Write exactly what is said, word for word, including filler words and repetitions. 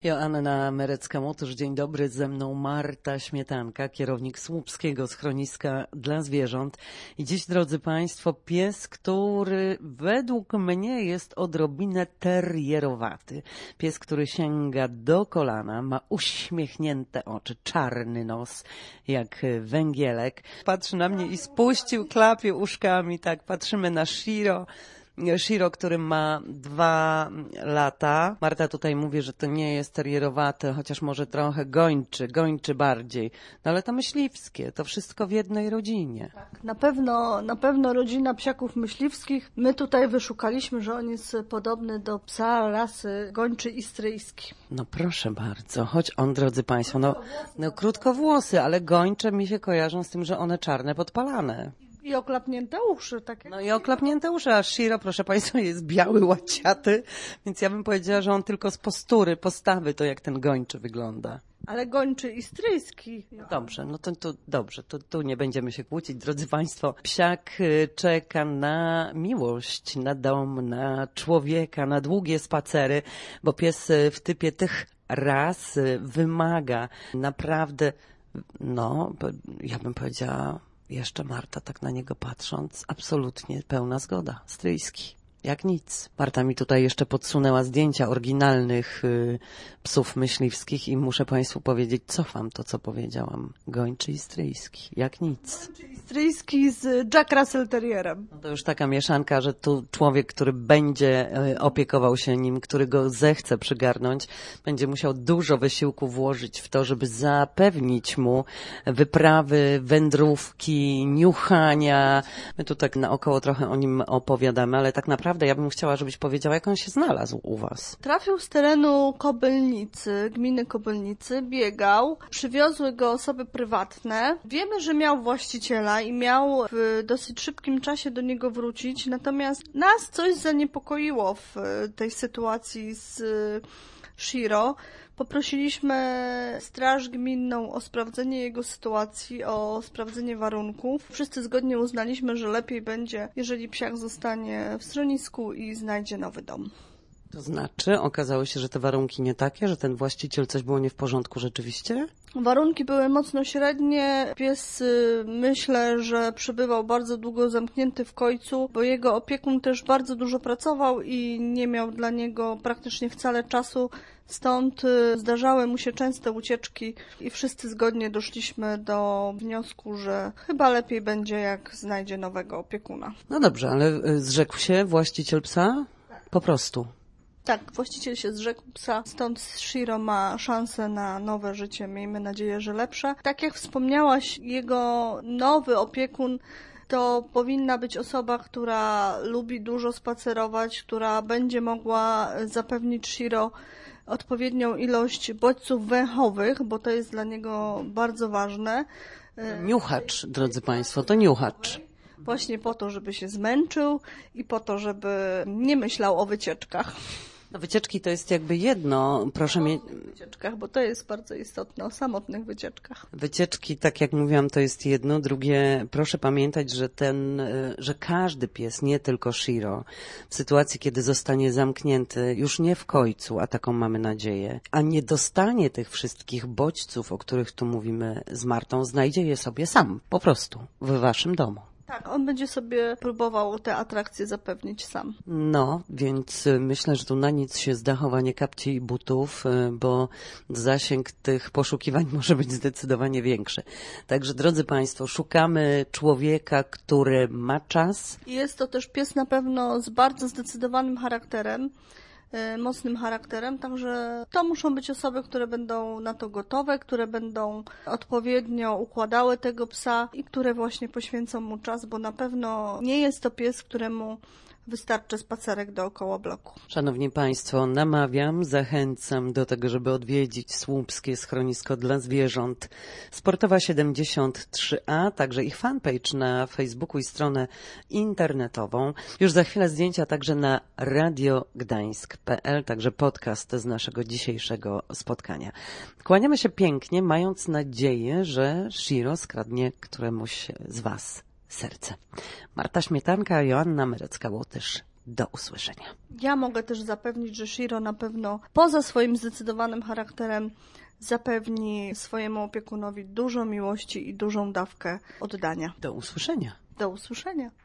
Joanna Merecka-Łotysz, dzień dobry, ze mną Marta Śmietanka, kierownik Słupskiego Schroniska dla Zwierząt. I dziś, drodzy Państwo, pies, który według mnie jest odrobinę terierowaty. Pies, który sięga do kolana, ma uśmiechnięte oczy, czarny nos, jak węgielek. Patrzy na mnie i spuścił, klapie uszkami, tak, patrzymy na Shiro. Shiro, który ma dwa lata. Marta tutaj mówi, że to nie jest terierowaty, chociaż może trochę gończy, gończy bardziej. No ale to myśliwskie, to wszystko w jednej rodzinie. Tak, na pewno, na pewno rodzina psiaków myśliwskich. My tutaj wyszukaliśmy, że on jest podobny do psa rasy gończy istryjski. No proszę bardzo, choć on, drodzy Państwo, no, no krótkowłosy, ale gończe mi się kojarzą z tym, że one czarne, podpalane. I oklapnięte uszy. Takie. No i oklapnięte uszy, a Shiro, proszę Państwa, jest biały, łaciaty, więc ja bym powiedziała, że on tylko z postury, postawy, to jak ten gończy wygląda. Ale gończy istryjski. Dobrze, no to, to dobrze, to tu nie będziemy się kłócić, drodzy Państwo. Psiak czeka na miłość, na dom, na człowieka, na długie spacery, bo pies w typie tych ras wymaga naprawdę, no, ja bym powiedziała, jeszcze Marta, tak na niego patrząc, absolutnie pełna zgoda. Stryjski, jak nic. Marta mi tutaj jeszcze podsunęła zdjęcia oryginalnych y, psów myśliwskich i muszę Państwu powiedzieć, cofam to, co powiedziałam. Gończy i stryjski, jak nic. Gończy i stryjski z Jack Russell Terrierem. No to już taka mieszanka, że tu człowiek, który będzie y, opiekował się nim, który go zechce przygarnąć, będzie musiał dużo wysiłku włożyć w to, żeby zapewnić mu wyprawy, wędrówki, niuchania. My tu tak naokoło trochę o nim opowiadamy, ale tak naprawdę ja bym chciała, żebyś powiedziała, jak on się znalazł u was. Trafił z terenu Kobylnicy, gminy Kobylnicy, biegał, przywiozły go osoby prywatne. Wiemy, że miał właściciela i miał w dosyć szybkim czasie do niego wrócić, natomiast nas coś zaniepokoiło w tej sytuacji z Shiro. Poprosiliśmy Straż Gminną o sprawdzenie jego sytuacji, o sprawdzenie warunków. Wszyscy zgodnie uznaliśmy, że lepiej będzie, jeżeli psiak zostanie w schronisku i znajdzie nowy dom. To znaczy, okazało się, że te warunki nie takie, że ten właściciel coś było nie w porządku rzeczywiście? Warunki były mocno średnie. Pies, myślę, że przebywał bardzo długo zamknięty w kojcu, bo jego opiekun też bardzo dużo pracował i nie miał dla niego praktycznie wcale czasu. Stąd zdarzały mu się częste ucieczki i wszyscy zgodnie doszliśmy do wniosku, że chyba lepiej będzie, jak znajdzie nowego opiekuna. No dobrze, ale zrzekł się właściciel psa? Po prostu. Tak, właściciel się zrzekł psa, stąd Shiro ma szansę na nowe życie, miejmy nadzieję, że lepsze. Tak jak wspomniałaś, jego nowy opiekun to powinna być osoba, która lubi dużo spacerować, która będzie mogła zapewnić Shiro odpowiednią ilość bodźców węchowych, bo to jest dla niego bardzo ważne. Niuchacz, drodzy Państwo, to niuchacz. Właśnie po to, żeby się zmęczył i po to, żeby nie myślał o wycieczkach. No wycieczki to jest jakby jedno, proszę mieć... wycieczkach, bo to jest bardzo istotne, o samotnych wycieczkach. Wycieczki, tak jak mówiłam, to jest jedno. Drugie, proszę pamiętać, że ten, że każdy pies, nie tylko Shiro, w sytuacji, kiedy zostanie zamknięty, już nie w kojcu, a taką mamy nadzieję, a nie dostanie tych wszystkich bodźców, o których tu mówimy z Martą, znajdzie je sobie sam, po prostu, w waszym domu. Tak, on będzie sobie próbował te atrakcje zapewnić sam. No, więc myślę, że tu na nic się zda chowanie kapci i butów, bo zasięg tych poszukiwań może być zdecydowanie większy. Także, drodzy Państwo, szukamy człowieka, który ma czas. Jest to też pies na pewno z bardzo zdecydowanym charakterem, mocnym charakterem, także to muszą być osoby, które będą na to gotowe, które będą odpowiednio układały tego psa i które właśnie poświęcą mu czas, bo na pewno nie jest to pies, któremu wystarczy spacerek dookoła bloku. Szanowni Państwo, namawiam, zachęcam do tego, żeby odwiedzić Słupskie Schronisko dla Zwierząt. Sportowa siedemdziesiąt trzy A, także ich fanpage na Facebooku i stronę internetową. Już za chwilę zdjęcia także na radio gdańsk kropka p l, także podcast z naszego dzisiejszego spotkania. Kłaniamy się pięknie, mając nadzieję, że Shiro skradnie któremuś z Was serce. Marta Śmietanka, Joanna Merecka-Łotysz. Do usłyszenia. Ja mogę też zapewnić, że Shiro na pewno poza swoim zdecydowanym charakterem zapewni swojemu opiekunowi dużo miłości i dużą dawkę oddania. Do usłyszenia. Do usłyszenia.